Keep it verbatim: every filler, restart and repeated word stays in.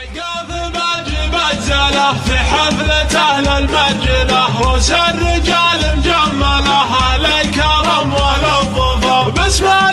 وقف باجي بجله في حفلة أهل المجله، روس الرجال مجمله على الكرم والظفر باسم